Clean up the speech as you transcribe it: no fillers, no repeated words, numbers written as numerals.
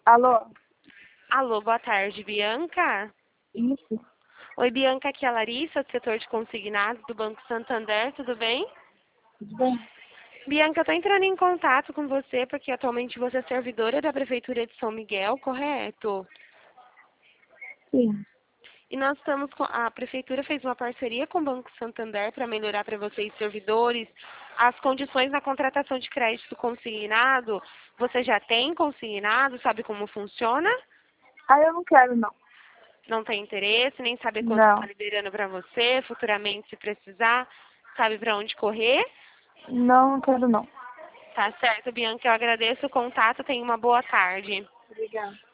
Alô? Alô, boa tarde, Bianca. Isso, Oi, Bianca, aqui é a Larissa, do setor de consignados do Banco Santander, tudo bem? tudo bem? Bianca, eu estou entrando em contato com você porque atualmente você é servidora da Prefeitura de São Miguel, correto? Sim. E nós estamos com... A Prefeitura fez uma parceria com o Banco Santander para melhorar para vocês, servidores, as condições na contratação de crédito consignado. Você já tem consignado? Sabe como funciona? Ah, eu não quero, não. Não tem interesse, nem sabe quanto está Não. liberando para você, futuramente se precisar, sabe para onde correr. Não, não quero, não. Tá certo, Bianca, eu agradeço o contato, tenha uma boa tarde. Obrigada.